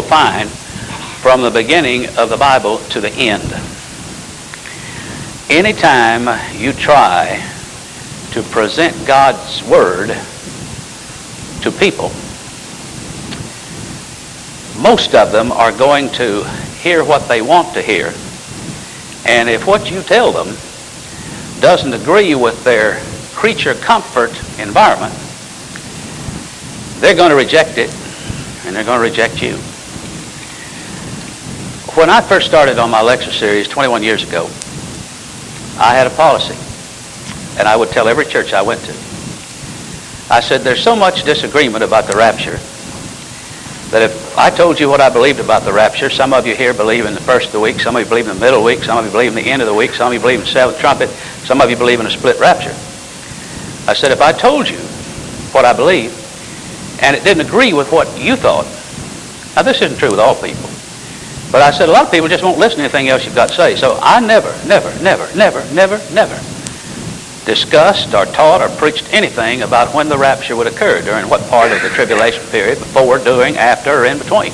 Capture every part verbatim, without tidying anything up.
find from the beginning of the Bible to the end. Anytime you try to present God's Word to people, most of them are going to hear what they want to hear. And if what you tell them doesn't agree with their creature comfort environment, they're going to reject it, and they're going to reject you. When I first started on my lecture series twenty-one years ago, I had a policy, and I would tell every church I went to. I said, there's so much disagreement about the rapture that if I told you what I believed about the rapture, some of you here believe in the first of the week, some of you believe in the middle of the week, some of you believe in the end of the week, some of you believe in the seventh trumpet, some of you believe in a split rapture. I said, if I told you what I believe, and it didn't agree with what you thought, now this isn't true with all people, but I said a lot of people just won't listen to anything else you've got to say. So I never, never, never, never, never, never discussed or taught or preached anything about when the rapture would occur, during what part of the tribulation period, before, during, after, or in between.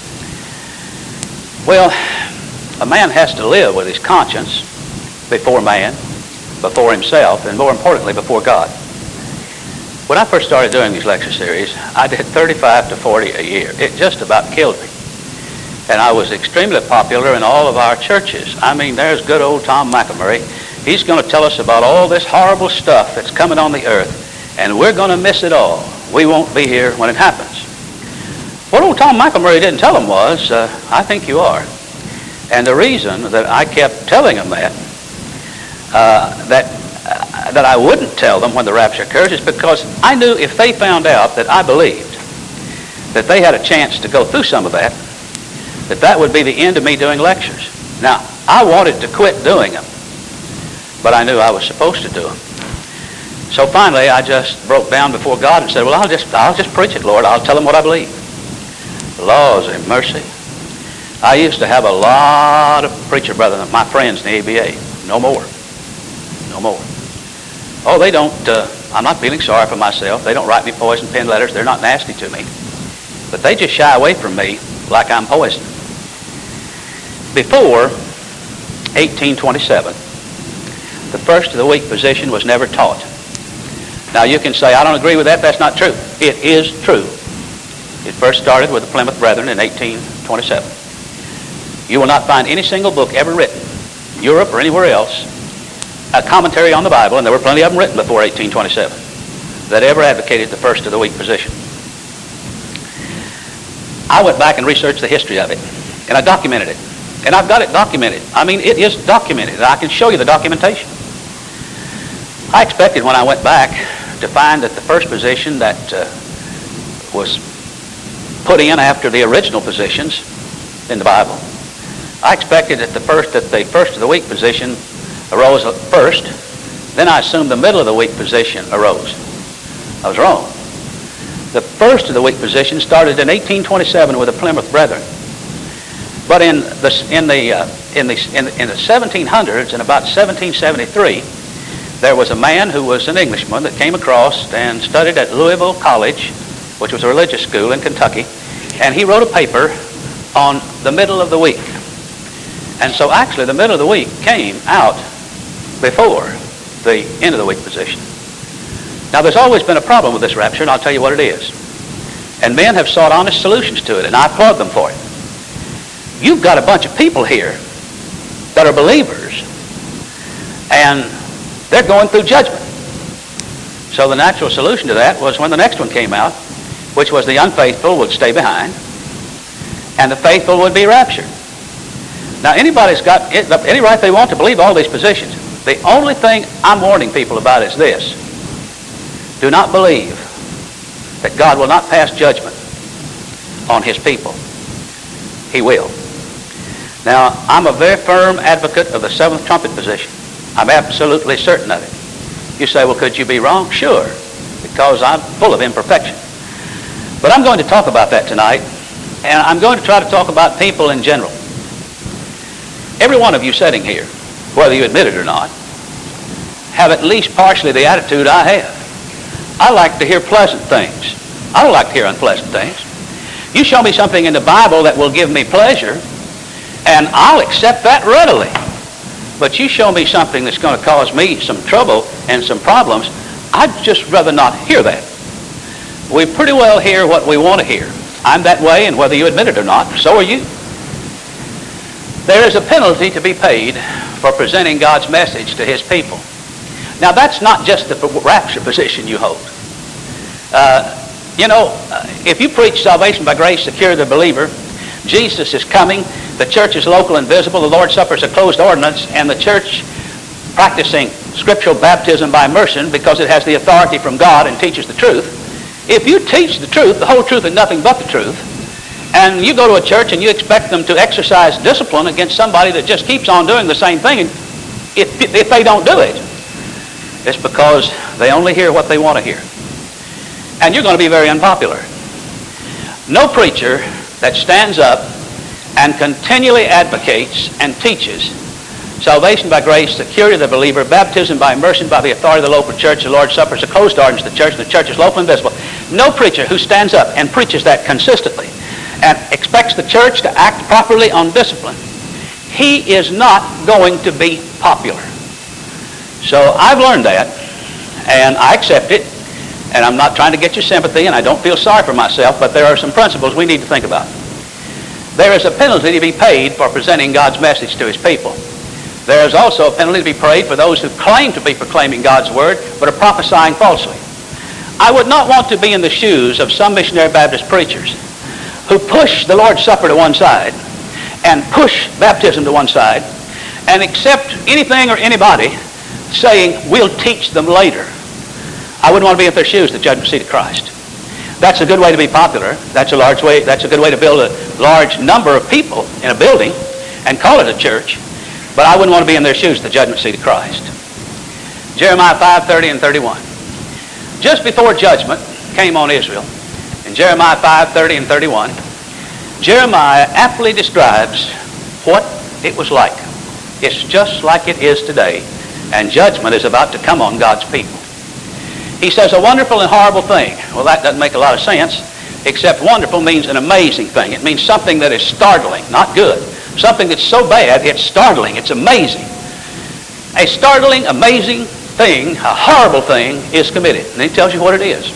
Well, a man has to live with his conscience before man, before himself, and more importantly, before God. When I first started doing these lecture series, I did thirty-five to forty a year. It just about killed me. And I was extremely popular in all of our churches. I mean, there's good old Tom McElmurray. He's going to tell us about all this horrible stuff that's coming on the earth, and we're going to miss it all. We won't be here when it happens. What old Tom McElmurray didn't tell him was, uh, I think you are. And the reason that I kept telling him that, uh, that, uh, that I wouldn't tell them when the rapture occurs, is because I knew if they found out that I believed that they had a chance to go through some of that, that that would be the end of me doing lectures. Now, I wanted to quit doing them, but I knew I was supposed to do them. So finally, I just broke down before God and said, well, I'll just, I'll just preach it, Lord. I'll tell them what I believe. Laws of mercy. I used to have a lot of preacher brethren, my friends in the A B A. No more. No more. Oh, they don't, uh, I'm not feeling sorry for myself. They don't write me poison pen letters. They're not nasty to me. But they just shy away from me like I'm poison. Before eighteen twenty-seven, the first of the week position was never taught. Now you can say, I don't agree with that. That's not true. It is true. It first started with the Plymouth Brethren in eighteen twenty-seven. You will not find any single book ever written, Europe or anywhere else, a commentary on the Bible, and there were plenty of them written before eighteen twenty-seven, that ever advocated the first of the week position. I went back and researched the history of it, and I documented it. And I've got it documented. I mean, it is documented. I can show you the documentation. I expected when I went back to find that the first position that uh, was put in after the original positions in the Bible, I expected that the first that the first of the week position arose first. Then I assumed the middle of the week position arose. I was wrong. The first of the week position started in eighteen twenty-seven with the Plymouth Brethren. But in the in the uh, in the in, in the seventeen hundreds, in about seventeen seventy-three, there was a man who was an Englishman that came across and studied at Louisville College, which was a religious school in Kentucky, and he wrote a paper on the middle of the week. And so actually the middle of the week came out before the end of the week position. Now there's always been a problem with this rapture, and I'll tell you what it is. And men have sought honest solutions to it, and I applaud them for it. You've got a bunch of people here that are believers, and they're going through judgment. So the natural solution to that was when the next one came out, which was the unfaithful would stay behind, and the faithful would be raptured. Now anybody's got any right they want to believe all these positions. The only thing I'm warning people about is this. Do not believe that God will not pass judgment on his people. He will. Now, I'm a very firm advocate of the seventh trumpet position. I'm absolutely certain of it. You say, well, could you be wrong? Sure, because I'm full of imperfection. But I'm going to talk about that tonight, and I'm going to try to talk about people in general. Every one of you sitting here, whether you admit it or not, have at least partially the attitude I have. I like to hear pleasant things. I don't like to hear unpleasant things. You show me something in the Bible that will give me pleasure, and I'll accept that readily. But you show me something that's going to cause me some trouble and some problems, I'd just rather not hear that. We pretty well hear what we want to hear. I'm that way, and whether you admit it or not, so are you. There is a penalty to be paid for presenting God's message to his people. Now, that's not just the rapture position you hold. Uh, you know, if you preach salvation by grace, secure the believer, Jesus is coming, the church is local and visible, the Lord's Supper is a closed ordinance, and the church practicing scriptural baptism by immersion because it has the authority from God and teaches the truth. If you teach the truth, the whole truth and nothing but the truth, and you go to a church and you expect them to exercise discipline against somebody that just keeps on doing the same thing, and if, if they don't do it, it's because they only hear what they want to hear. And you're going to be very unpopular. No preacher that stands up and continually advocates and teaches salvation by grace, security of the believer, baptism by immersion by the authority of the local church, the Lord's Supper is a closed ordinance of the church, and the church is local and visible. No preacher who stands up and preaches that consistently and expects the church to act properly on discipline, he is not going to be popular. So I've learned that, and I accept it, and I'm not trying to get your sympathy, and I don't feel sorry for myself, but there are some principles we need to think about. There is a penalty to be paid for presenting God's message to his people. There is also a penalty to be paid for those who claim to be proclaiming God's word, but are prophesying falsely. I would not want to be in the shoes of some missionary Baptist preachers who push the Lord's Supper to one side and push baptism to one side and accept anything or anybody saying, we'll teach them later. I wouldn't want to be in their shoes, the judgment seat of Christ. That's a good way to be popular. That's a large way, that's a good way to build a large number of people in a building and call it a church. But I wouldn't want to be in their shoes, the judgment seat of Christ. Jeremiah five, thirty and thirty-one. Just before judgment came on Israel, in Jeremiah five, thirty and thirty-one, Jeremiah aptly describes what it was like. It's just like it is today, and judgment is about to come on God's people. He says, a wonderful and horrible thing. Well, that doesn't make a lot of sense, except wonderful means an amazing thing. It means something that is startling, not good. Something that's so bad, it's startling, it's amazing. A startling, amazing thing, a horrible thing is committed. And he tells you what it is.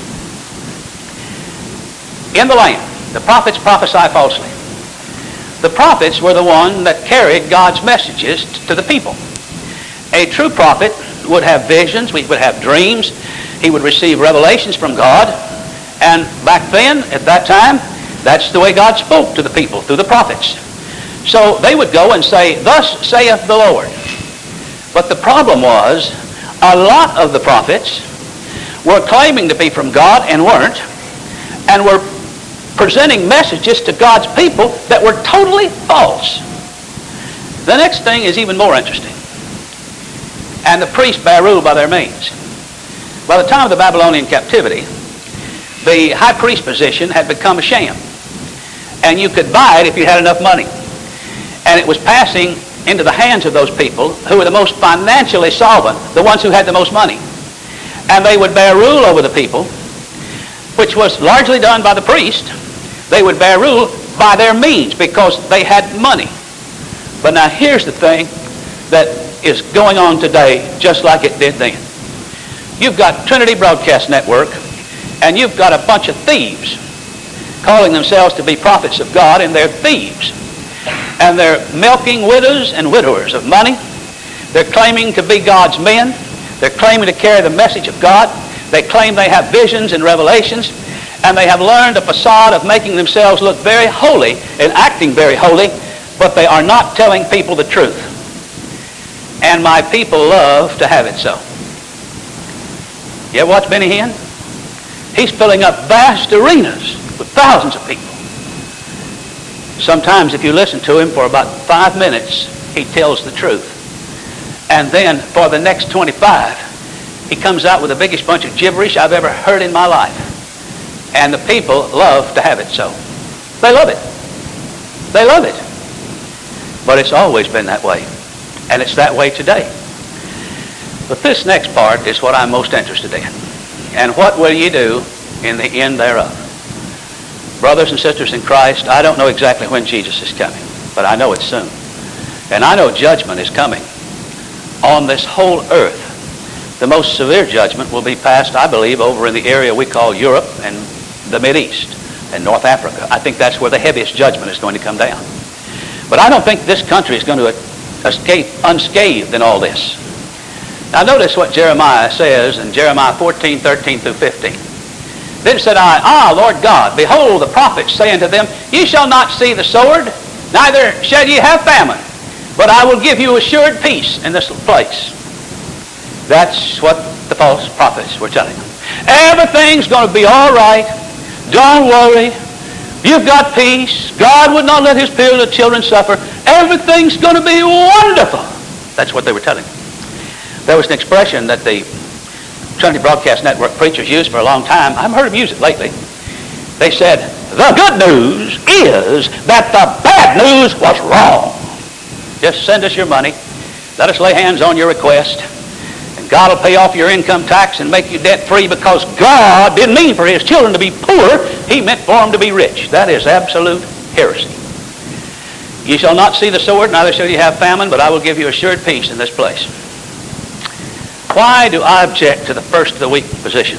In the land, the prophets prophesy falsely. The prophets were the one that carried God's messages to the people. A true prophet would have visions, we would have dreams, he would receive revelations from God, and back then, at that time, that's the way God spoke to the people, through the prophets. So they would go and say, thus saith the Lord. But the problem was, a lot of the prophets were claiming to be from God and weren't, and were presenting messages to God's people that were totally false. The next thing is even more interesting. And the priests bear rule by their means. By the time of the Babylonian captivity, the high priest position had become a sham. And you could buy it if you had enough money. And it was passing into the hands of those people who were the most financially solvent, the ones who had the most money. And they would bear rule over the people, which was largely done by the priest. They would bear rule by their means because they had money. But now here's the thing that is going on today just like it did then. You've got Trinity Broadcast Network, and you've got a bunch of thieves calling themselves to be prophets of God, and they're thieves. And they're milking widows and widowers of money. They're claiming to be God's men. They're claiming to carry the message of God. They claim they have visions and revelations, and they have learned a facade of making themselves look very holy and acting very holy, but they are not telling people the truth. And my people love to have it so. You ever watch Benny Hinn? He's filling up vast arenas with thousands of people. Sometimes if you listen to him for about five minutes, he tells the truth. And then for the next twenty-five, he comes out with the biggest bunch of gibberish I've ever heard in my life. And the people love to have it so. They love it. They love it. But it's always been that way. And it's that way today. But this next part is what I'm most interested in. And what will you do in the end thereof? Brothers and sisters in Christ, I don't know exactly when Jesus is coming, but I know it's soon. And I know judgment is coming on this whole earth. The most severe judgment will be passed, I believe, over in the area we call Europe and the Mideast and North Africa. I think that's where the heaviest judgment is going to come down. But I don't think this country is going to escape unscathed in all this. Now notice what Jeremiah says in Jeremiah fourteen, thirteen through fifteen. Then said I, Ah, Lord God, behold, the prophets say unto them, Ye shall not see the sword, neither shall ye have famine, but I will give you assured peace in this place. That's what the false prophets were telling them. Everything's going to be all right. Don't worry. You've got peace. God would not let his children suffer. Everything's going to be wonderful. That's what they were telling them. There was an expression that the Trinity Broadcast Network preachers used for a long time. I haven't heard them use it lately. They said, the good news is that the bad news was wrong. Just send us your money. Let us lay hands on your request. And God will pay off your income tax and make you debt-free, because God didn't mean for his children to be poor. He meant for them to be rich. That is absolute heresy. Ye shall not see the sword, neither shall ye have famine, but I will give you assured peace in this place. Why do I object to the first of the week position?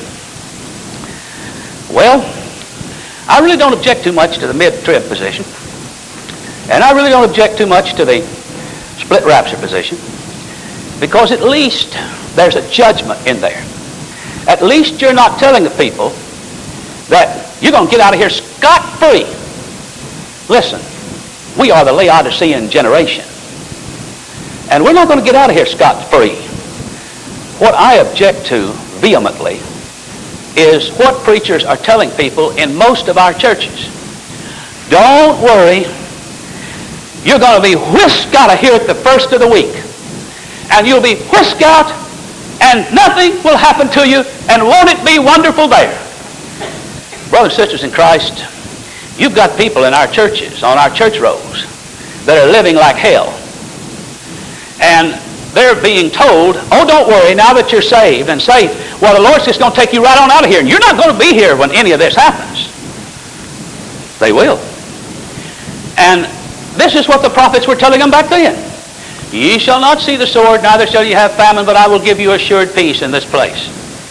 Well, I really don't object too much to the mid-trib position. And I really don't object too much to the split rapture position, because at least there's a judgment in there. At least you're not telling the people that you're going to get out of here scot-free. Listen, we are the Laodicean generation, and we're not going to get out of here scot-free. What I object to vehemently is what preachers are telling people in most of our churches. Don't worry. You're going to be whisked out of here at the first of the week. And you'll be whisked out, and nothing will happen to you, and won't it be wonderful there? Brothers and sisters in Christ, you've got people in our churches, on our church rolls, that are living like hell. And they're being told, oh, don't worry, now that you're saved and safe, well, the Lord's just going to take you right on out of here, and you're not going to be here when any of this happens. They will. And this is what the prophets were telling them back then. Ye shall not see the sword, neither shall ye have famine, but I will give you assured peace in this place.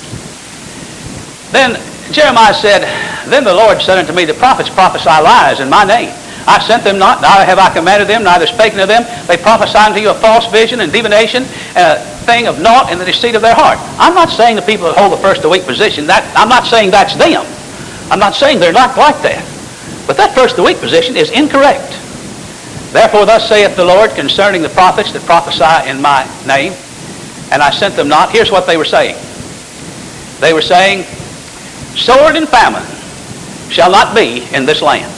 Then Jeremiah said, Then the Lord said unto me, The prophets prophesy lies in my name. I sent them not, neither have I commanded them, neither spoken to them. They prophesy unto you a false vision and divination, and a thing of naught in the deceit of their heart. I'm not saying the people that hold the first of the week position, that, I'm not saying that's them. I'm not saying they're not like that. But that first of the week position is incorrect. Therefore thus saith the Lord concerning the prophets that prophesy in my name, and I sent them not. Here's what they were saying. They were saying, sword and famine shall not be in this land.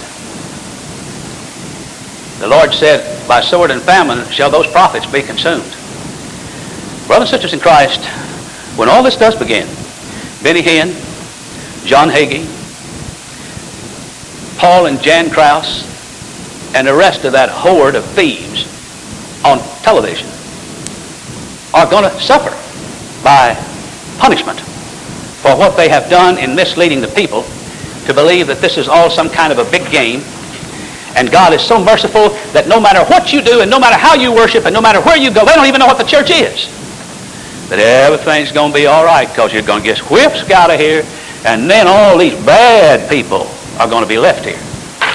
The Lord said, by sword and famine shall those prophets be consumed. Brothers and sisters in Christ, when all this does begin, Benny Hinn, John Hagee, Paul and Jan Krause, and the rest of that horde of thieves on television are going to suffer by punishment for what they have done in misleading the people to believe that this is all some kind of a big game. And God is so merciful that no matter what you do and no matter how you worship and no matter where you go, they don't even know what the church is. That everything's going to be all right because you're going to get whipped out of here, and then all these bad people are going to be left here.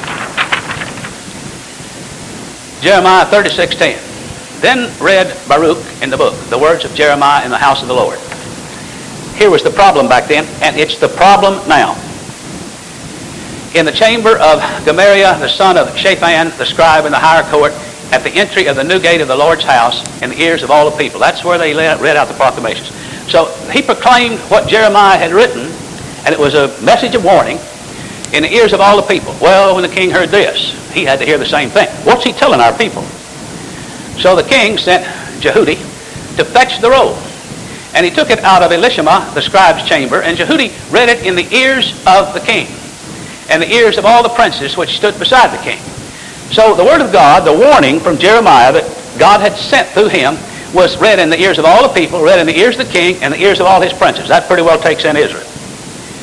Jeremiah thirty-six ten. Then read Baruch in the book, the words of Jeremiah in the house of the Lord. Here was the problem back then, and it's the problem now. In the chamber of Gamaliel, the son of Shaphan, the scribe in the higher court, at the entry of the new gate of the Lord's house, in the ears of all the people. That's where they read out the proclamations. So he proclaimed what Jeremiah had written, and it was a message of warning in the ears of all the people. Well, when the king heard this, he had to hear the same thing. What's he telling our people? So the king sent Jehudi to fetch the roll. And he took it out of Elishama, the scribe's chamber, and Jehudi read it in the ears of the king and the ears of all the princes which stood beside the king. So the word of God, the warning from Jeremiah that God had sent through him, was read in the ears of all the people, read in the ears of the king, and the ears of all his princes. That pretty well takes in Israel.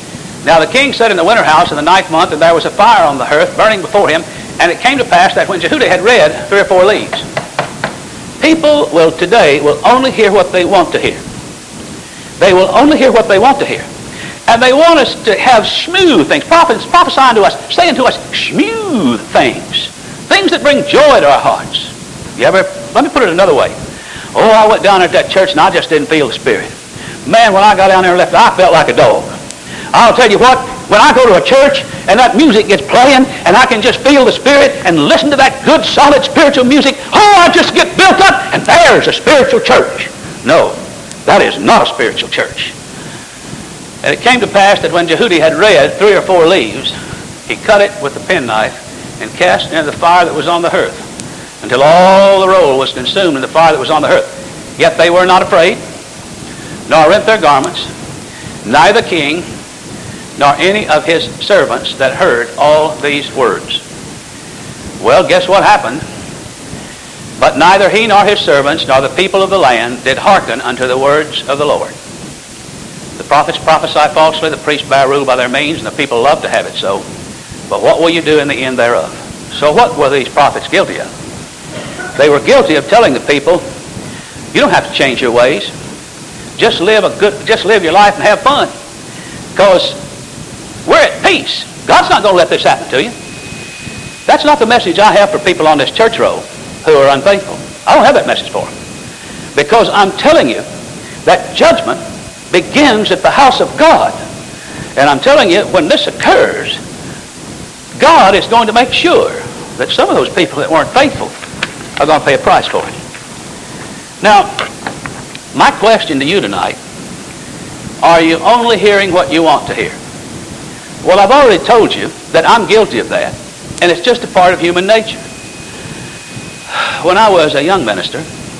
Now the king sat in the winter house in the ninth month, and there was a fire on the hearth burning before him. And it came to pass that when Jehudi had read three or four leaves, people will today will only hear what they want to hear. They will only hear what they want to hear. And they want us to have smooth things. Prophets prophesying to us, saying to us, smooth things. Things that bring joy to our hearts. You ever, let me put it another way. Oh, I went down at that church and I just didn't feel the Spirit. Man, when I got down there and left, I felt like a dog. I'll tell you what, when I go to a church and that music gets playing and I can just feel the Spirit and listen to that good, solid spiritual music, oh, I just get built up and there's a spiritual church. No, that is not a spiritual church. And it came to pass that when Jehudi had read three or four leaves, he cut it with the penknife and cast it into the fire that was on the hearth, until all the roll was consumed in the fire that was on the hearth. Yet they were not afraid, nor rent their garments, neither the king, nor any of his servants that heard all these words. Well, guess what happened? But neither he nor his servants nor the people of the land did hearken unto the words of the Lord. The prophets prophesy falsely, the priests bear rule by their means, and the people love to have it so. But what will you do in the end thereof? So what were these prophets guilty of? They were guilty of telling the people, you don't have to change your ways. Just live a good, just live your life and have fun. Because we're at peace. God's not going to let this happen to you. That's not the message I have for people on this church roll who are unfaithful. I don't have that message for them. Because I'm telling you that judgment begins at the house of God. And I'm telling you, when this occurs, God is going to make sure that some of those people that weren't faithful are going to pay a price for it. Now, my question to you tonight, are you only hearing what you want to hear? Well, I've already told you that I'm guilty of that, and it's just a part of human nature. When I was a young minister,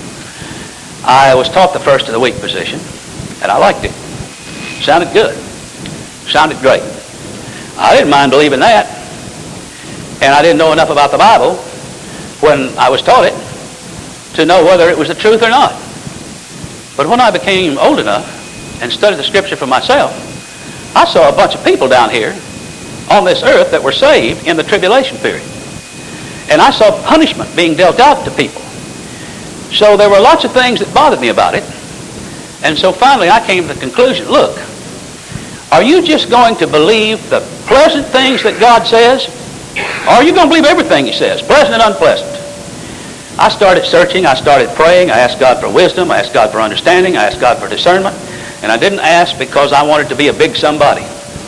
I was taught the first of the week position, and I liked it. Sounded good. Sounded great. I didn't mind believing that, and I didn't know enough about the Bible when I was taught it to know whether it was the truth or not. But when I became old enough and studied the Scripture for myself, I saw a bunch of people down here on this earth that were saved in the tribulation period. And I saw punishment being dealt out to people. So there were lots of things that bothered me about it. And so finally I came to the conclusion, look, are you just going to believe the pleasant things that God says? Or are you going to believe everything He says, pleasant and unpleasant? I started searching, I started praying, I asked God for wisdom, I asked God for understanding, I asked God for discernment. And I didn't ask because I wanted to be a big somebody.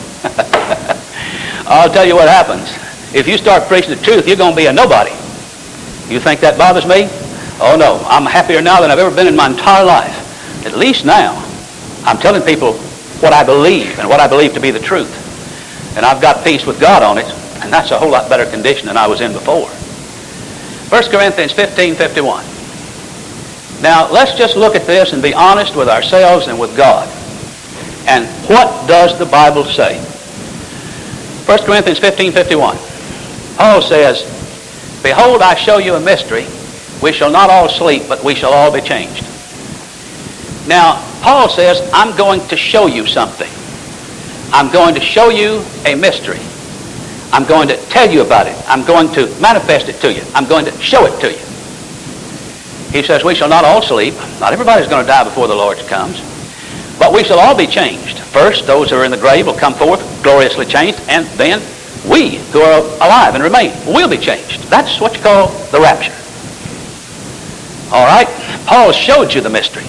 I'll tell you what happens. If you start preaching the truth, you're going to be a nobody. You think that bothers me? Oh no, I'm happier now than I've ever been in my entire life. At least now, I'm telling people what I believe and what I believe to be the truth. And I've got peace with God on it, and that's a whole lot better condition than I was in before. First Corinthians fifteen fifty-one. Now, let's just look at this and be honest with ourselves and with God. And what does the Bible say? First Corinthians fifteen fifty-one. Paul says, behold, I show you a mystery. We shall not all sleep, but we shall all be changed. Now, Paul says, I'm going to show you something. I'm going to show you a mystery. I'm going to tell you about it. I'm going to manifest it to you. I'm going to show it to you. He says, we shall not all sleep. Not everybody's going to die before the Lord comes. But we shall all be changed. First, those who are in the grave will come forth gloriously changed, and then we who are alive and remain will be changed. That's what you call the rapture. All right? Paul showed you the mystery.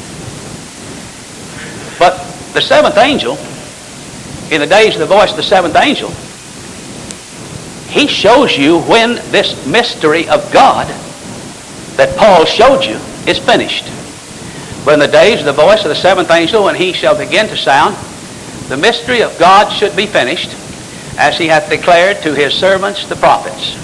But the seventh angel, in the days of the voice of the seventh angel, he shows you when this mystery of God that Paul showed you is finished. But in the days of the voice of the seventh angel, when he shall begin to sound, the mystery of God should be finished, as he hath declared to his servants the prophets.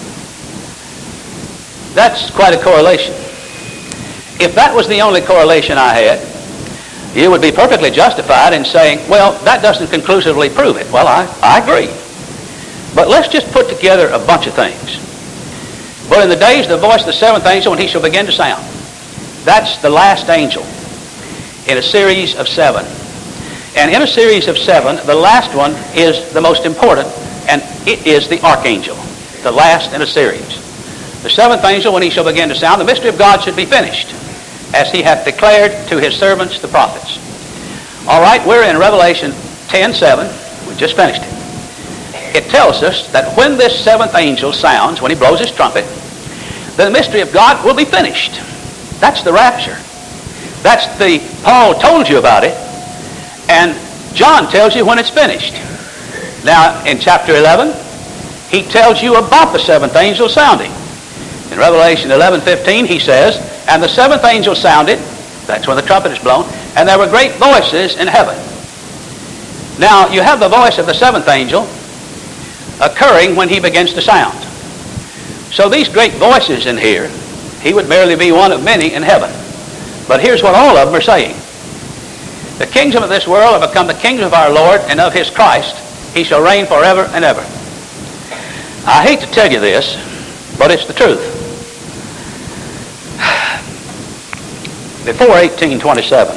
That's quite a correlation. If that was the only correlation I had, you would be perfectly justified in saying, well, that doesn't conclusively prove it. Well, I, I agree. But let's just put together a bunch of things. But in the days of the voice of the seventh angel, when he shall begin to sound, that's the last angel in a series of seven. And in a series of seven, the last one is the most important, and it is the archangel, the last in a series. The seventh angel, when he shall begin to sound, the mystery of God should be finished, as he hath declared to his servants, the prophets. All right, we're in Revelation ten seven. We just finished it. It tells us that when this seventh angel sounds, when he blows his trumpet, the mystery of God will be finished. That's the rapture. That's the, Paul told you about it, and John tells you when it's finished. Now, in chapter eleven, he tells you about the seventh angel sounding. In Revelation eleven fifteen, he says, and the seventh angel sounded, that's when the trumpet is blown, and there were great voices in heaven. Now, you have the voice of the seventh angel occurring when he begins to sound. So these great voices in here, he would merely be one of many in heaven. But here's what all of them are saying. The kingdom of this world have become the kingdom of our Lord and of his Christ. He shall reign forever and ever. I hate to tell you this, but it's the truth. Before eighteen twenty-seven,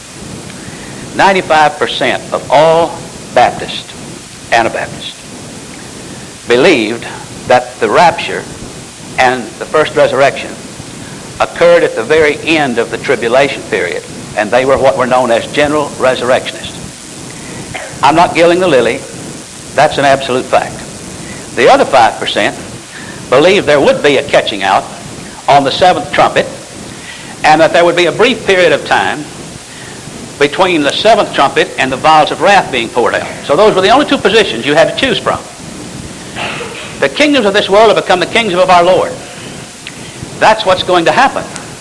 ninety-five percent of all Baptists, Anabaptists, believed that the rapture and the first resurrection occurred at the very end of the tribulation period, and they were what were known as general resurrectionists. I'm not gilding the lily. That's an absolute fact. The other five percent believed there would be a catching out on the seventh trumpet, and that there would be a brief period of time between the seventh trumpet and the vials of wrath being poured out. So those were the only two positions you had to choose from. The kingdoms of this world have become the kingdoms of our Lord. That's what's going to happen.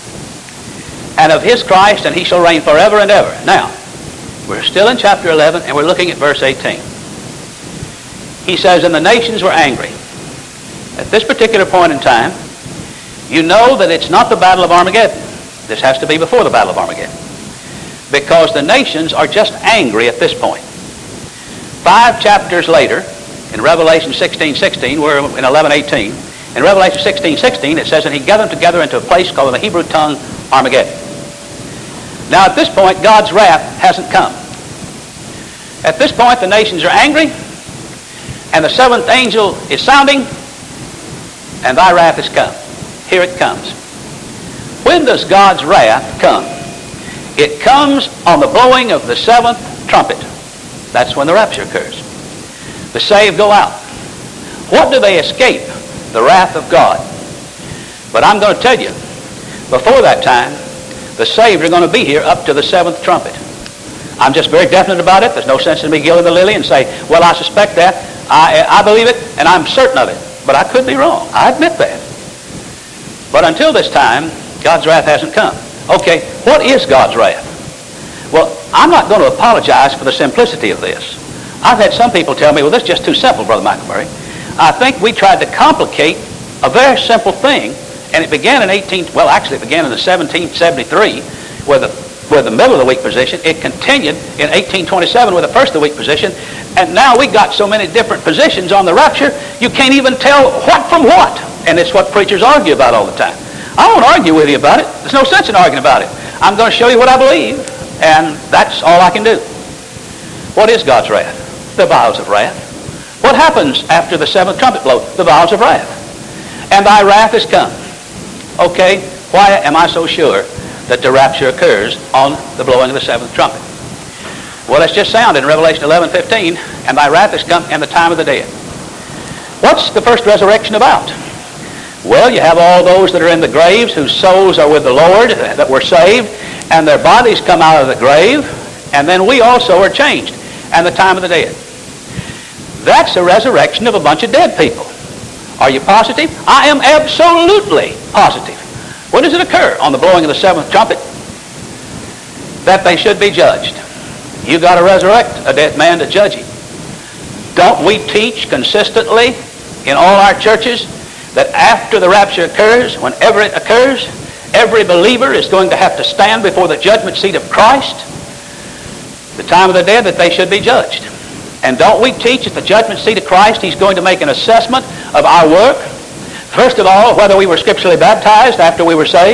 And of his Christ, and he shall reign forever and ever. Now, we're still in chapter eleven, and we're looking at verse eighteen. He says, and the nations were angry. At this particular point in time, you know that it's not the battle of Armageddon. This has to be before the battle of Armageddon. Because the nations are just angry at this point. Five chapters later, in Revelation sixteen sixteen, we're in eleven eighteen. In Revelation sixteen sixteen, it says, and he gathered them together into a place called in the Hebrew tongue Armageddon. Now, at this point, God's wrath hasn't come. At this point, the nations are angry, and the seventh angel is sounding, and thy wrath is come. Here it comes. When does God's wrath come? It comes on the blowing of the seventh trumpet. That's when the rapture occurs. The saved go out. What do they escape? The wrath of God. But I'm going to tell you, before that time, the saved are going to be here up to the seventh trumpet. I'm just very definite about it. There's no sense in me gilding the lily and say, well, I suspect that. I, I believe it, and I'm certain of it. But I could be wrong. I admit that. But until this time, God's wrath hasn't come. Okay, what is God's wrath? Well, I'm not going to apologize for the simplicity of this. I've had some people tell me, well, this is just too simple, Brother McElmurray. I think we tried to complicate a very simple thing, and it began in eighteen, well, actually it began in the seventeen seventy-three with the, with the middle of the week position. It continued in eighteen twenty-seven with the first of the week position, and now we got so many different positions on the rapture, you can't even tell what from what. And it's what preachers argue about all the time. I won't argue with you about it. There's no sense in arguing about it. I'm going to show you what I believe, and that's all I can do. What is God's wrath? The vials of wrath. What happens after the seventh trumpet blow? The vials of wrath. And thy wrath is come. Okay, why am I so sure that the rapture occurs on the blowing of the seventh trumpet? Well, it's just sounded in Revelation eleven fifteen, and thy wrath is come in the time of the dead. What's the first resurrection about? Well, you have all those that are in the graves whose souls are with the Lord, that were saved, and their bodies come out of the grave, and then we also are changed, and the time of the dead. That's a resurrection of a bunch of dead people. Are you positive? I am absolutely positive. When does it occur? On the blowing of the seventh trumpet? That they should be judged. You've got to resurrect a dead man to judge him. Don't we teach consistently in all our churches that after the rapture occurs, whenever it occurs, every believer is going to have to stand before the judgment seat of Christ, the time of the dead, that they should be judged? And don't we teach at the judgment seat of Christ, he's going to make an assessment of our work? First of all, whether we were scripturally baptized after we were saved.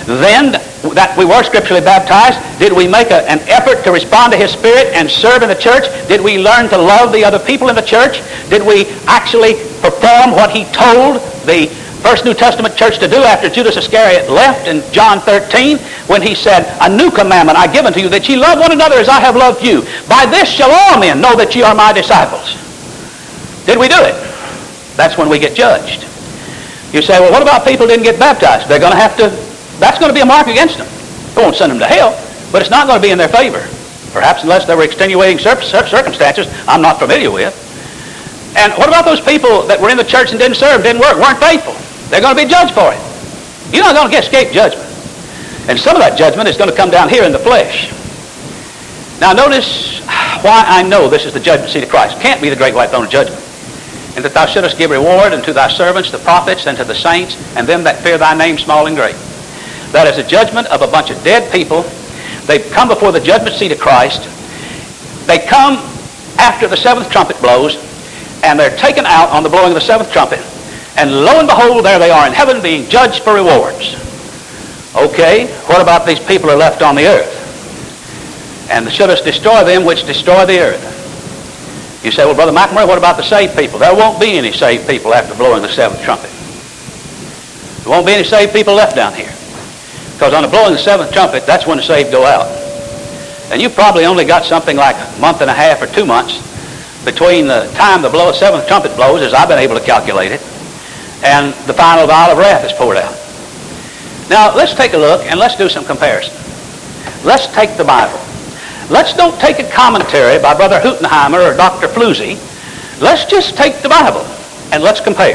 then that we were scripturally baptized, did we make a, an effort to respond to His Spirit and serve in the church? Did we learn to love the other people in the church? Did we actually perform what He told the First New Testament church to do after Judas Iscariot left in John thirteen, when He said, "A new commandment I give unto you, that ye love one another as I have loved you. By this shall all men know that ye are my disciples." Did we do it? That's when we get judged. You say, well, what about people who didn't get baptized? They're going to have to, that's going to be a mark against them. It won't send them to hell, but it's not going to be in their favor. Perhaps unless there were extenuating cir- cir- circumstances I'm not familiar with. And what about those people that were in the church and didn't serve, didn't work, weren't faithful? They're going to be judged for it. You're not going to escape judgment. And some of that judgment is going to come down here in the flesh. Now notice why I know this is the judgment seat of Christ. It can't be the great white throne of judgment. And that thou shouldest give reward unto thy servants, the prophets, and to the saints, and them that fear thy name, small and great. That is a judgment of a bunch of dead people. They've come before the judgment seat of Christ. They come after the seventh trumpet blows, and they're taken out on the blowing of the seventh trumpet. And lo and behold, there they are in heaven being judged for rewards. Okay, what about these people who are left on the earth? And shouldest destroy them which destroy the earth. You say, well, Brother McNamara, what about the saved people? There won't be any saved people after blowing the seventh trumpet. There won't be any saved people left down here. Because on the blowing of the seventh trumpet, that's when the saved go out. And you probably only got something like a month and a half or two months between the time the blow of seventh trumpet blows, as I've been able to calculate it, and the final vial of wrath is poured out. Now, let's take a look and let's do some comparison. Let's take the Bible. Let's don't take a commentary by Brother Huttenheimer or Doctor Floozy. Let's just take the Bible and let's compare.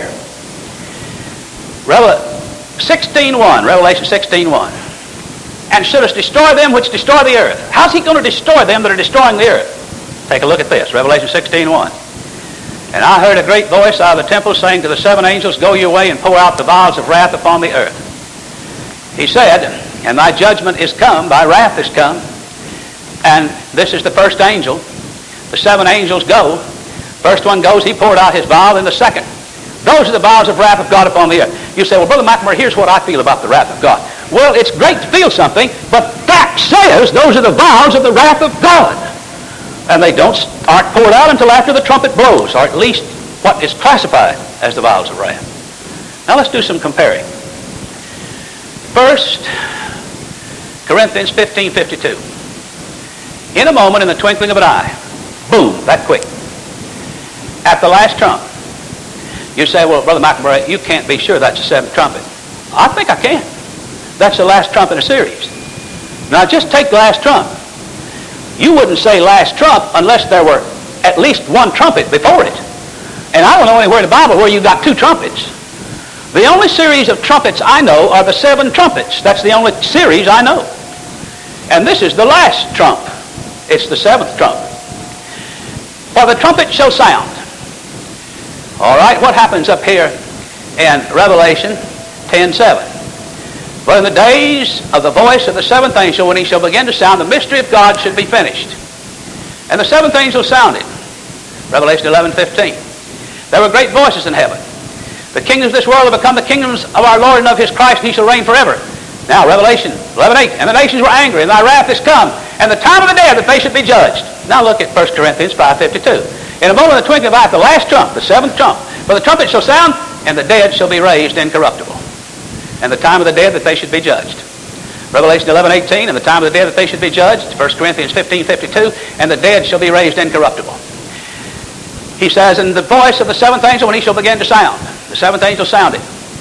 sixteen one, Revelation sixteen one. And shouldest destroy them which destroy the earth. How's He going to destroy them that are destroying the earth? Take a look at this, Revelation sixteen one. And I heard a great voice out of the temple saying to the seven angels, Go your way and pour out the vials of wrath upon the earth. He said, And thy judgment is come, thy wrath is come. And this is the first angel. The seven angels go. First one goes, he poured out his vial, and the second. Those are the vials of wrath of God upon the earth. You say, well, Brother McNamara, here's what I feel about the wrath of God. Well, it's great to feel something, but fact says those are the vials of the wrath of God. And they don't aren't poured out until after the trumpet blows, or at least what is classified as the vials of wrath. Now let's do some comparing. First, Corinthians fifteen fifty-two. In a moment, in the twinkling of an eye, boom, that quick. At the last trump. You say, well, Brother McNamara, you can't be sure that's the seventh trumpet. I think I can. That's the last trump in a series. Now just take the last trump. You wouldn't say last trump unless there were at least one trumpet before it. And I don't know anywhere in the Bible where you got two trumpets. The only series of trumpets I know are the seven trumpets. That's the only series I know. And this is the last trump. It's the seventh trump. For the trumpet shall sound. All right, what happens up here in Revelation ten seven? But in the days of the voice of the seventh angel, when he shall begin to sound, the mystery of God should be finished. And the seventh angel sounded. Revelation eleven fifteen. There were great voices in heaven. The kingdoms of this world have become the kingdoms of our Lord and of his Christ, and he shall reign forever. Now, Revelation eleven eight. And the nations were angry, and thy wrath is come, and the time of the dead that they should be judged. Now look at First Corinthians five fifty-two. In a moment of the twinkling of an eye, at the last trump, the seventh trump, for the trumpet shall sound, and the dead shall be raised incorruptible. And the time of the dead that they should be judged. Revelation eleven eighteen, and the time of the dead that they should be judged. First Corinthians fifteen fifty-two, and the dead shall be raised incorruptible. He says, in the voice of the seventh angel, when he shall begin to sound. The seventh angel sounded.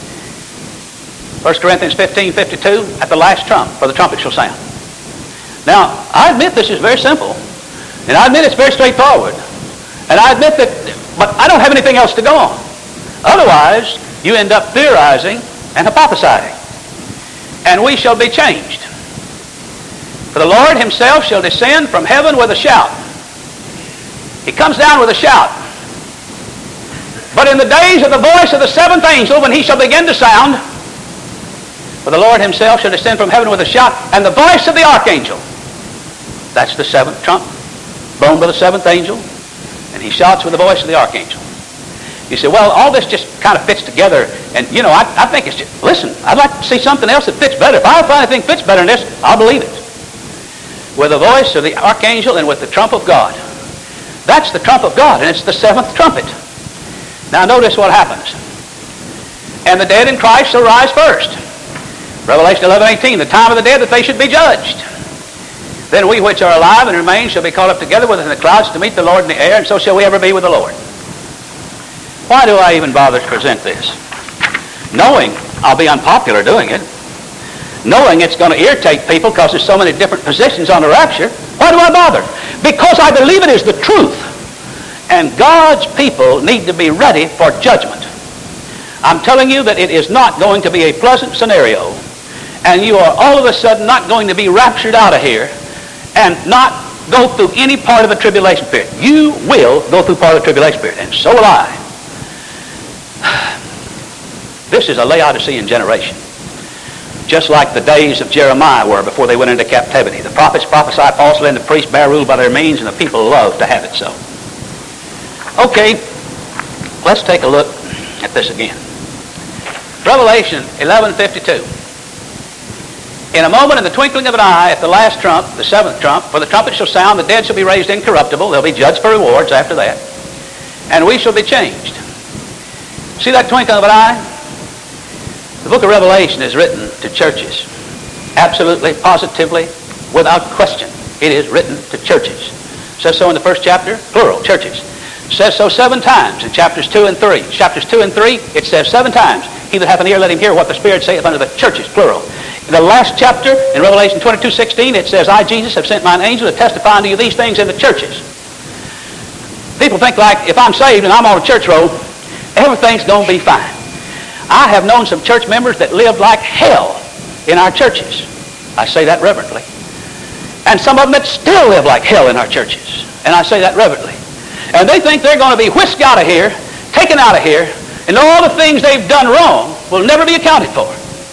First Corinthians fifteen fifty-two, at the last trump, for the trumpet shall sound. Now, I admit this is very simple, and I admit it's very straightforward. And I admit that, but I don't have anything else to go on. Otherwise, you end up theorizing and hypothesizing. And we shall be changed. For the Lord himself shall descend from heaven with a shout. He comes down with a shout. But in the days of the voice of the seventh angel, when he shall begin to sound, for the Lord himself shall descend from heaven with a shout, and the voice of the archangel. That's the seventh trump, blown by the seventh angel, and he shouts with the voice of the archangel. You say, well, all this just kind of fits together, and, you know, I, I think it's just, listen, I'd like to see something else that fits better. If I find anything fits better than this, I'll believe it. With the voice of the archangel and with the trump of God. That's the trump of God, and it's the seventh trumpet. Now notice what happens. And the dead in Christ shall rise first. Revelation eleven eighteen, the time of the dead that they should be judged. Then we which are alive and remain shall be caught up together with us in the clouds to meet the Lord in the air, and so shall we ever be with the Lord. Why do I even bother to present this? Knowing I'll be unpopular doing it, knowing it's going to irritate people because there's so many different positions on the rapture, why do I bother? Because I believe it is the truth. And God's people need to be ready for judgment. I'm telling you that it is not going to be a pleasant scenario, and you are all of a sudden not going to be raptured out of here and not go through any part of the tribulation period. You will go through part of the tribulation period, and so will I. This is a Laodicean generation, just like the days of Jeremiah were before they went into captivity. The prophets prophesy falsely, and the priests bear rule by their means, and the people love to have it so. Okay, let's take a look at this again. Revelation eleven fifty-two. In a moment, in the twinkling of an eye, at the last trump, the seventh trump, for the trumpet shall sound, the dead shall be raised incorruptible. They'll be judged for rewards after that. And we shall be changed. See that twinkling of an eye? The book of Revelation is written to churches. Absolutely, positively, without question. It is written to churches. It says so in the first chapter, plural, churches. It says so seven times in chapters two and three. Chapters two and three, it says seven times, he that hath an ear, let him hear what the Spirit saith unto the churches, plural. In the last chapter, in Revelation twenty-two sixteen, it says, I, Jesus, have sent mine angel to testify unto you these things in the churches. People think like, if I'm saved and I'm on a church roll, everything's going to be fine. I have known some church members that lived like hell in our churches. I say that reverently. And some of them that still live like hell in our churches. And I say that reverently. And they think they're going to be whisked out of here, taken out of here, and all the things they've done wrong will never be accounted for.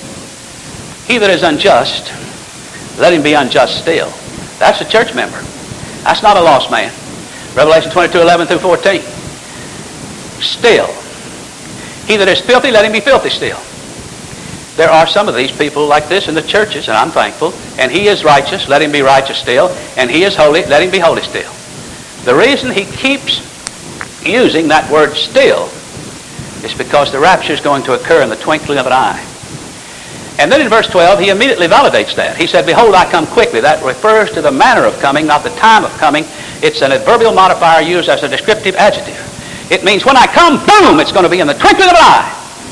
He that is unjust, let him be unjust still. That's a church member. That's not a lost man. Revelation twenty-two, eleven through fourteen. Still. He that is filthy, let him be filthy still. There are some of these people like this in the churches, and I'm thankful. And he is righteous, let him be righteous still. And he is holy, let him be holy still. The reason he keeps using that word still is because the rapture is going to occur in the twinkling of an eye. And then in verse twelve, he immediately validates that. He said, behold, I come quickly. That refers to the manner of coming, not the time of coming. It's an adverbial modifier used as a descriptive adjective. It means when I come, boom, it's going to be in the twinkling of an eye.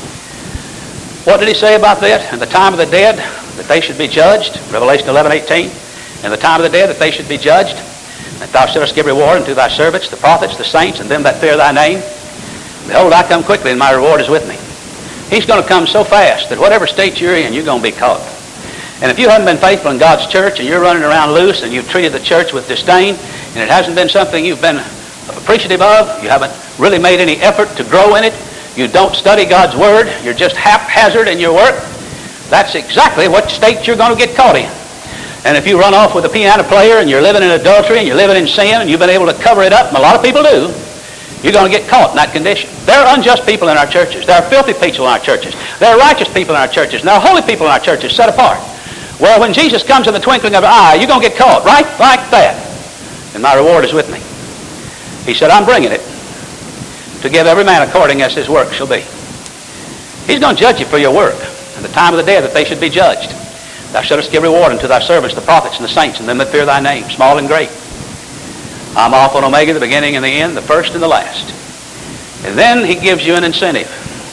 What did he say about that? In the time of the dead, that they should be judged. Revelation eleven eighteen. In the time of the dead, that they should be judged. That thou shouldest give reward unto thy servants, the prophets, the saints, and them that fear thy name. Behold, I come quickly, and my reward is with me. He's going to come so fast that whatever state you're in, you're going to be caught. And if you haven't been faithful in God's church, and you're running around loose, and you've treated the church with disdain, and it hasn't been something you've been appreciative of, you haven't really made any effort to grow in it, you don't study God's Word, you're just haphazard in your work, that's exactly what state you're going to get caught in. And if you run off with a piano player and you're living in adultery and you're living in sin and you've been able to cover it up, and a lot of people do, you're going to get caught in that condition. There are unjust people in our churches. There are filthy people in our churches. There are righteous people in our churches. And there are holy people in our churches set apart. Well, when Jesus comes in the twinkling of an eye, you're going to get caught right like that. And my reward is with me. He said, I'm bringing it to give every man according as his work shall be. He's going to judge you for your work. In the time of the day that they should be judged. Thou shouldest give reward unto thy servants, the prophets and the saints, and them that fear thy name, small and great. I'm Alpha and Omega, the beginning and the end, the first and the last. And then he gives you an incentive.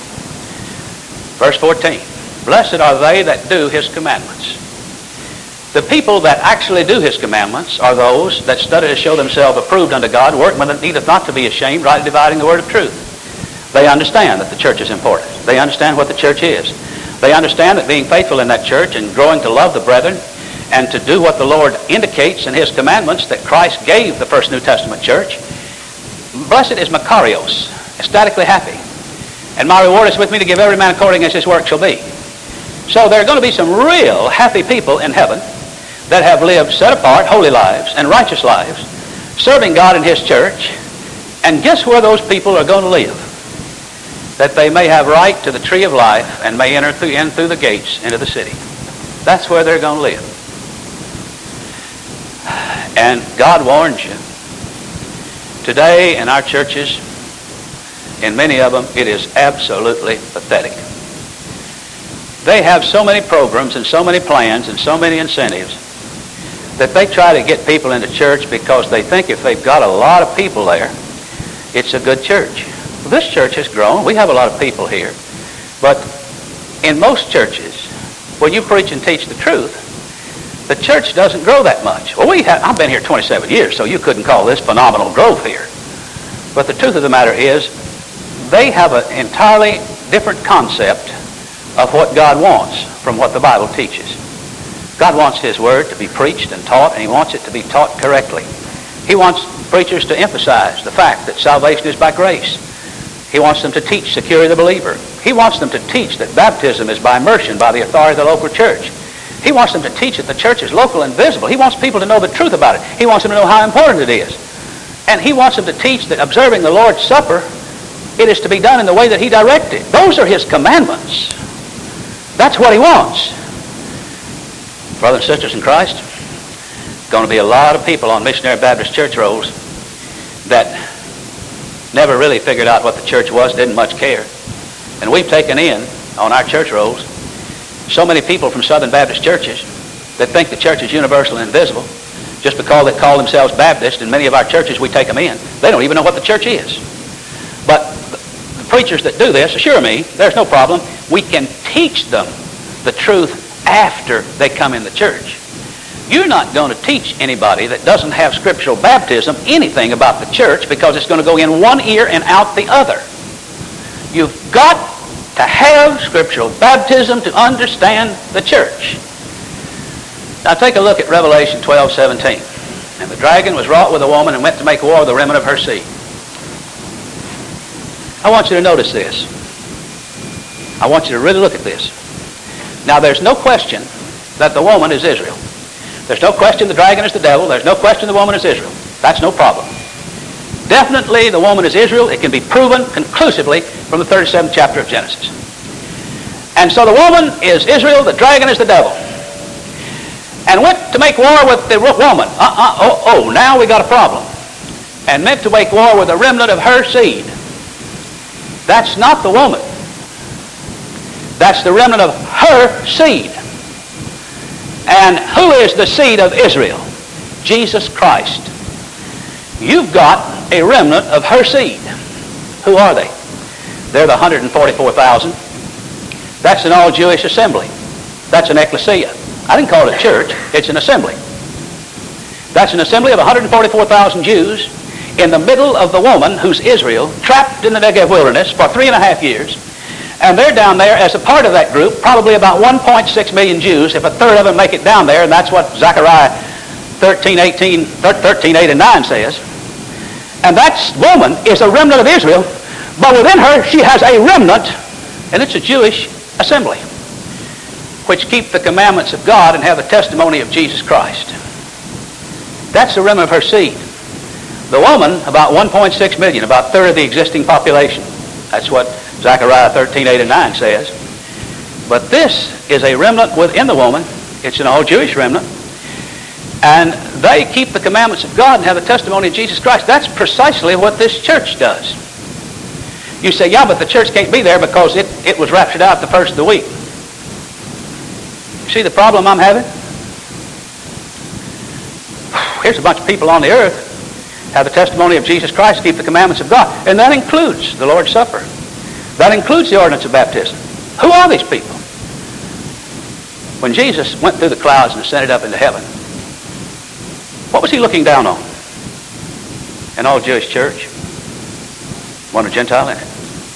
Verse fourteen. Blessed are they that do his commandments. The people that actually do his commandments are those that study to show themselves approved unto God, workmen that needeth not to be ashamed, rightly dividing the word of truth. They understand that the church is important. They understand what the church is. They understand that being faithful in that church and growing to love the brethren and to do what the Lord indicates in his commandments that Christ gave the first New Testament church. Blessed is Makarios, ecstatically happy. And my reward is with me to give every man according as his work shall be. So there are going to be some real happy people in heaven that have lived set apart, holy lives and righteous lives, serving God in his church. And guess where those people are going to live? that they may have right to the tree of life and may enter through, in through the gates into the city. That's where they're going to live. And God warns you. Today in our churches, in many of them, it is absolutely pathetic. They have so many programs and so many plans and so many incentives that they try to get people into church because they think if they've got a lot of people there, it's a good church. Well, this church has grown. We have a lot of people here. But in most churches, when you preach and teach the truth, the church doesn't grow that much. Well, we have, I've been here twenty-seven years, so you couldn't call this phenomenal growth here. But the truth of the matter is, they have an entirely different concept of what God wants from what the Bible teaches. God wants His Word to be preached and taught, and He wants it to be taught correctly. He wants preachers to emphasize the fact that salvation is by grace. He wants them to teach security of the believer. He wants them to teach that baptism is by immersion by the authority of the local church. He wants them to teach that the church is local and visible. He wants people to know the truth about it. He wants them to know how important it is. And He wants them to teach that observing the Lord's Supper, it is to be done in the way that He directed. Those are His commandments. That's what He wants. Brothers and sisters in Christ, going to be a lot of people on missionary Baptist church rolls that never really figured out what the church was, didn't much care. And we've taken in, on our church rolls, so many people from Southern Baptist churches that think the church is universal and invisible just because they call themselves Baptist. In many of our churches, we take them in. They don't even know what the church is. But the preachers that do this, assure me, there's no problem. We can teach them the truth after they come in the church. You're not going to teach anybody that doesn't have scriptural baptism anything about the church because it's going to go in one ear and out the other. You've got to have scriptural baptism to understand the church. Now take a look at Revelation twelve seventeen. And the dragon was wrought with a woman and went to make war with the remnant of her seed. I want you to notice this. I want you to really look at this. Now there's no question that the woman is Israel. There's no question the dragon is the devil. There's no question the woman is Israel. That's no problem. Definitely the woman is Israel. It can be proven conclusively from the thirty-seventh chapter of Genesis. And so the woman is Israel, the dragon is the devil. And went to make war with the woman. Uh-uh, oh, oh, now we got a problem. And meant to make war with the remnant of her seed. That's not the woman. That's the remnant of her seed. And who is the seed of Israel? Jesus Christ. You've got a remnant of her seed. Who are they? They're the one hundred forty-four thousand. That's an all-Jewish assembly. That's an ecclesia. I didn't call it a church. It's an assembly. That's an assembly of one hundred forty-four thousand Jews in the middle of the woman who's Israel, trapped in the Negev wilderness for three and a half years. And they're down there as a part of that group, probably about one point six million Jews, if a third of them make it down there, and that's what Zechariah thirteen, eighteen, thirteen, eight, and nine says. And that woman is a remnant of Israel, but within her she has a remnant, and it's a Jewish assembly, which keep the commandments of God and have the testimony of Jesus Christ. That's the remnant of her seed. The woman, about one point six million, about a third of the existing population. That's what Zechariah thirteen, eight, and nine says. But this is a remnant within the woman. It's an all-Jewish remnant. And they keep the commandments of God and have the testimony of Jesus Christ. That's precisely what this church does. You say, yeah, but the church can't be there because it, it was raptured out the first of the week. You see the problem I'm having? Here's a bunch of people on the earth have the testimony of Jesus Christ, keep the commandments of God. And that includes the Lord's Supper. That includes the ordinance of baptism. Who are these people? When Jesus went through the clouds and ascended up into heaven, what was he looking down on? An all-Jewish church. One a Gentile in it.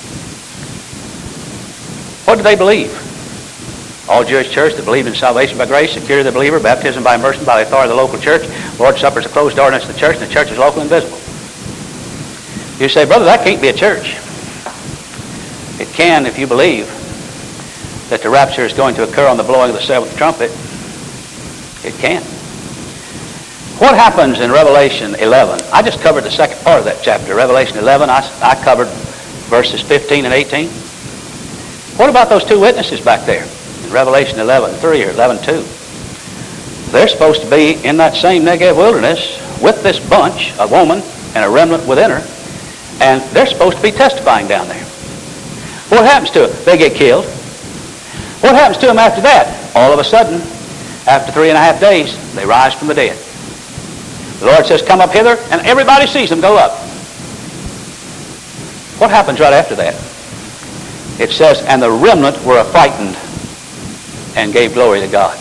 What did they believe? All-Jewish church that believed in salvation by grace, security of the believer, baptism by immersion by the authority of the local church. Lord's Supper is a closed ordinance of the church, and the church is local and visible. You say, brother, that can't be a church. It can if you believe that the rapture is going to occur on the blowing of the seventh trumpet. It can. What happens in Revelation eleven? I just covered the second part of that chapter. Revelation eleven, I, I covered verses fifteen and eighteen. What about those two witnesses back there in Revelation eleven three or eleven two? They're supposed to be in that same Negev wilderness with this bunch, a woman and a remnant within her, and they're supposed to be testifying down there. What happens to them? They get killed. What happens to them after that? All of a sudden, after three and a half days, they rise from the dead. The Lord says, come up hither, and everybody sees them go up. What happens right after that? It says, and the remnant were affrighted and gave glory to God.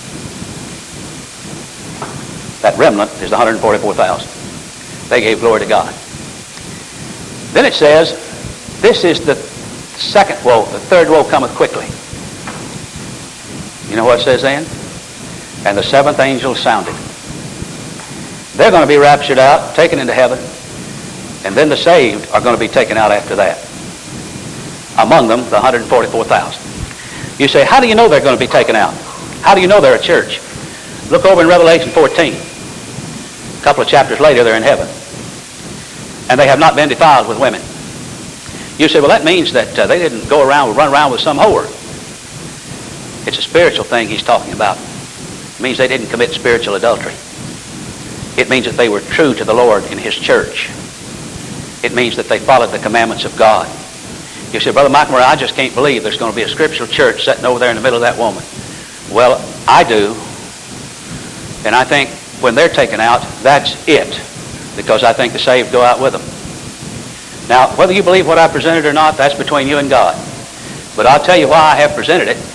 That remnant is the one hundred forty-four thousand. They gave glory to God. Then it says, this is the second woe. The third woe cometh quickly. You know what it says then? And the seventh angel sounded. They're going to be raptured out, taken into heaven, and then the saved are going to be taken out after that. Among them, the one hundred forty-four thousand. You say, how do you know they're going to be taken out? How do you know they're a church? Look over in Revelation fourteen. A couple of chapters later, they're in heaven. And they have not been defiled with women. You say, well, that means that uh, they didn't go around, run around with some whore. It's a spiritual thing he's talking about. It means they didn't commit spiritual adultery. It means that they were true to the Lord in his church. It means that they followed the commandments of God. You say, Brother McNamara, I just can't believe there's going to be a scriptural church sitting over there in the middle of that woman. Well, I do. And I think when they're taken out, that's it. Because I think the saved go out with them. Now, whether you believe what I presented or not, that's between you and God. But I'll tell you why I have presented it.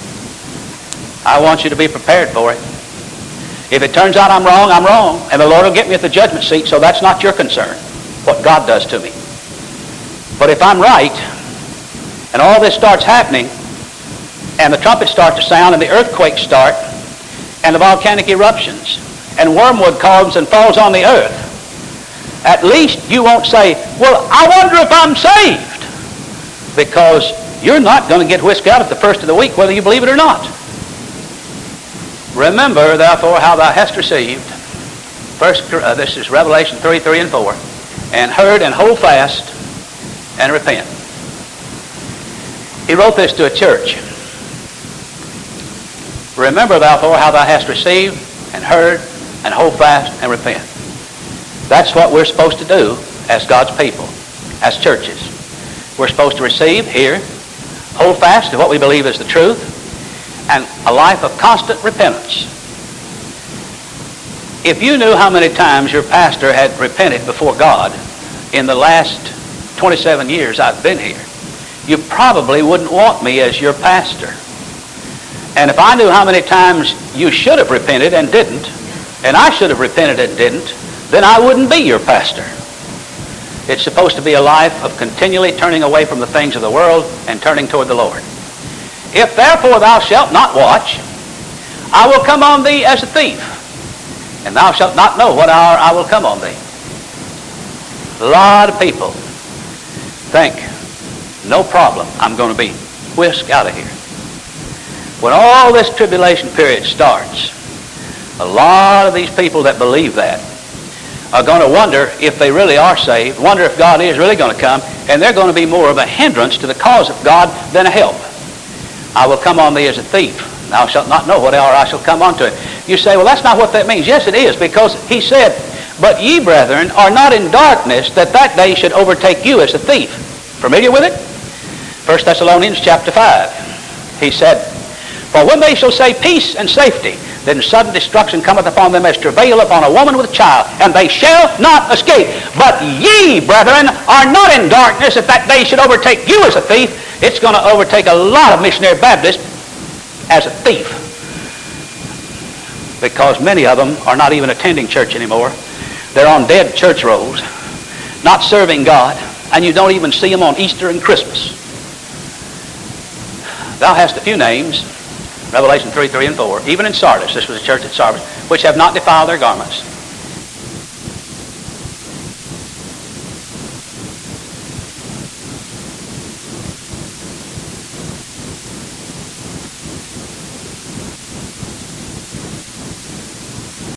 I want you to be prepared for it. If it turns out I'm wrong, I'm wrong. And the Lord will get me at the judgment seat, so that's not your concern, what God does to me. But if I'm right, and all this starts happening, and the trumpets start to sound, and the earthquakes start, and the volcanic eruptions, and wormwood comes and falls on the earth, at least you won't say, well, I wonder if I'm saved. Because you're not going to get whisked out at the first of the week, whether you believe it or not. Remember, therefore, how thou hast received. First, uh, this is Revelation three, three and four. And heard and hold fast and repent. He wrote this to a church. Remember, therefore, how thou hast received and heard and hold fast and repent. That's what we're supposed to do as God's people, as churches. We're supposed to receive, hear, hold fast to what we believe is the truth, and a life of constant repentance. If you knew how many times your pastor had repented before God in the last twenty-seven years I've been here, you probably wouldn't want me as your pastor. And if I knew how many times you should have repented and didn't, and I should have repented and didn't, then I wouldn't be your pastor. It's supposed to be a life of continually turning away from the things of the world and turning toward the Lord. If therefore thou shalt not watch, I will come on thee as a thief, and thou shalt not know what hour I will come on thee. A lot of people think, no problem, I'm going to be whisked out of here. When all this tribulation period starts, a lot of these people that believe that are going to wonder if they really are saved, wonder if God is really going to come, and they're going to be more of a hindrance to the cause of God than a help. I will come on thee as a thief. Thou shalt not know what hour I shall come unto it. You say, well, that's not what that means. Yes, it is, because he said, but ye, brethren, are not in darkness, that that day should overtake you as a thief. Familiar with it? First Thessalonians chapter five. He said, for when they shall say peace and safety, then sudden destruction cometh upon them as travail upon a woman with a child, and they shall not escape. But ye, brethren, are not in darkness, that that day should overtake you as a thief. It's going to overtake a lot of missionary Baptists as a thief. Because many of them are not even attending church anymore. They're on dead church rolls, not serving God, and you don't even see them on Easter and Christmas. Thou hast a few names, Revelation three, three and four, even in Sardis, this was a church at Sardis, which have not defiled their garments.